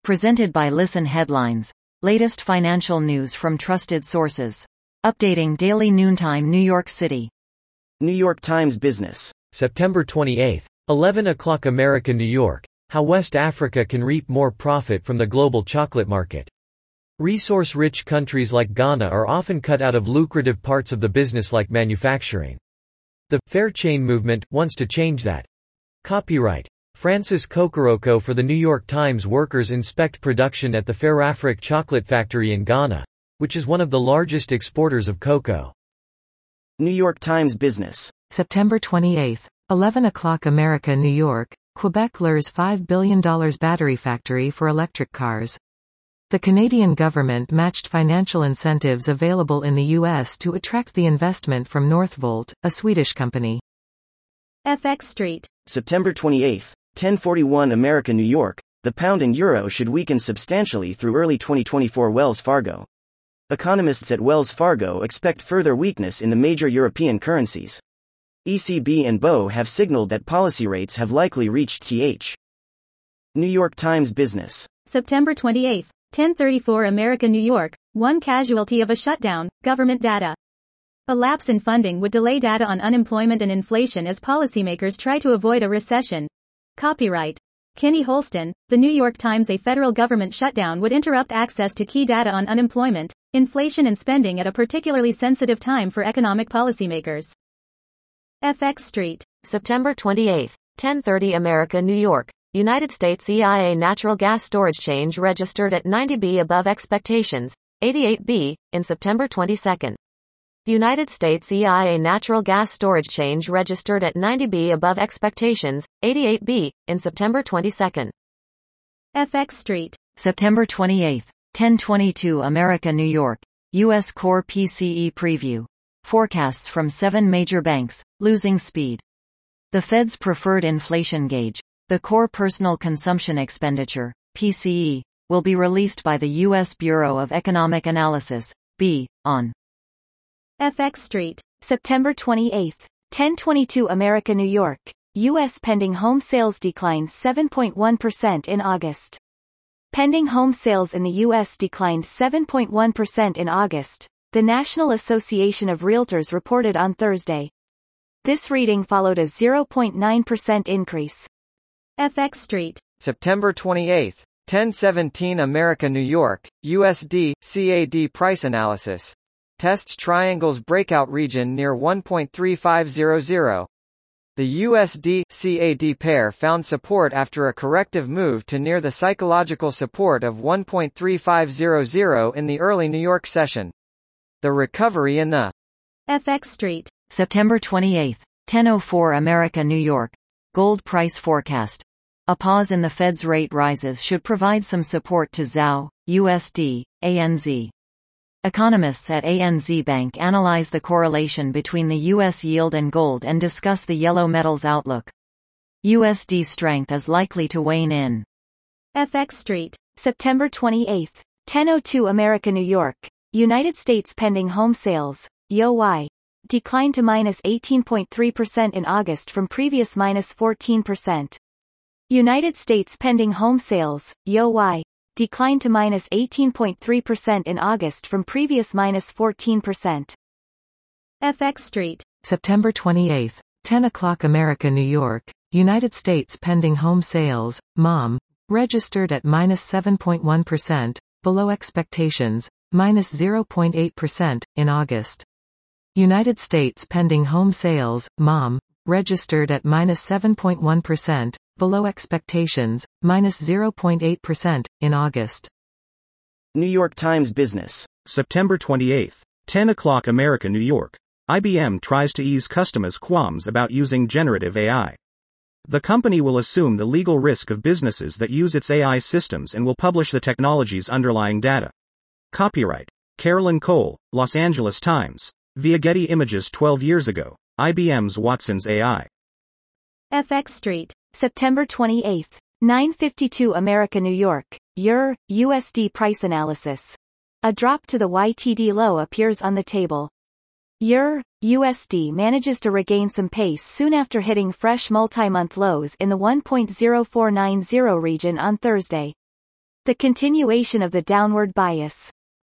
Presented by Listen Headlines. Latest financial news from trusted sources. Updating daily noontime New York City. New York Times Business. September 28, 11 o'clock America, New York. How West Africa can reap more profit from the global chocolate market. Resource-rich countries like Ghana are often cut out of lucrative parts of the business like manufacturing. The Fair Chain movement wants to change that. Copyright Francis Kokoroko for the New York Times. Workers inspect production at the Fairafrique chocolate factory in Ghana, which is one of the largest exporters of cocoa. New York Times Business. September 28, 11 o'clock America, New York. Quebec lures $5 billion battery factory for electric cars. The Canadian government matched financial incentives available in the U.S. to attract the investment from Northvolt, a Swedish company. FX Street. September 28, 10:41 America, New York. The pound and euro should weaken substantially through early 2024. Wells Fargo. Economists at Wells Fargo expect further weakness in the major European currencies. ECB and BOE have signaled that policy rates have likely reached th. New York Times Business. September 28, 10:34 America, New York. One casualty of a shutdown, government data. A lapse in funding would delay data on unemployment and inflation as policymakers try to avoid a recession. Copyright Kenny Holston, The New York Times. A federal government shutdown would interrupt access to key data on unemployment, inflation and spending at a particularly sensitive time for economic policymakers. FX Street. September 28, 10:30 America, New York. United States EIA natural gas storage change registered at 90B above expectations, 88B, in September 22. United States EIA natural gas storage change registered at 90B above expectations, 88B, in September 22. FX Street. September 28, 10:22 America, New York. U.S. Core PCE preview. Forecasts from 7 major banks, losing speed. The Fed's preferred inflation gauge, the Core Personal Consumption Expenditure, PCE, will be released by the U.S. Bureau of Economic Analysis, B, on FX Street. September 28, 10:22 America, New York. U.S. pending home sales declined 7.1% in August. Pending home sales in the U.S. declined 7.1% in August, the National Association of Realtors reported on Thursday. This reading followed a 0.9% increase. FX Street. September 28, 10:17 America, New York. USD, CAD price analysis. Tests triangles breakout region near 1.3500. The USD CAD pair found support after a corrective move to near the psychological support of 1.3500 in the early New York session. The recovery in the FX Street. September 28, 10:04 America, New York. Gold price forecast. A pause in the Fed's rate rises should provide some support to ZAO, USD, ANZ. Economists at ANZ Bank analyze the correlation between the U.S. yield and gold and discuss the yellow metals outlook. USD strength is likely to wane in. FX Street. September 28, 10:02 America, New York. United States pending home sales, YoY, declined to -18.3% in August from previous -14%. United States pending home sales, YoY, declined to -18.3% in August from previous -14%. FX Street. September 28, 10 o'clock America, New York. United States pending home sales, MOM, registered at -7.1%, below expectations, -0.8%, in August. United States pending home sales, MOM, registered at -7.1%, below expectations, -0.8%, in August. New York Times Business. September 28, 10 o'clock America, New York. IBM tries to ease customers' qualms about using generative AI. The company will assume the legal risk of businesses that use its AI systems and will publish the technology's underlying data. Copyright Carolyn Cole, Los Angeles Times. Via Getty Images. 12 years ago, IBM's Watson's AI. FX Street. September 28, 9:52 America, New York. EUR, USD price analysis. A drop to the YTD low appears on the table. EUR, USD manages to regain some pace soon after hitting fresh multi-month lows in the 1.0490 region on Thursday. The continuation of the downward bias.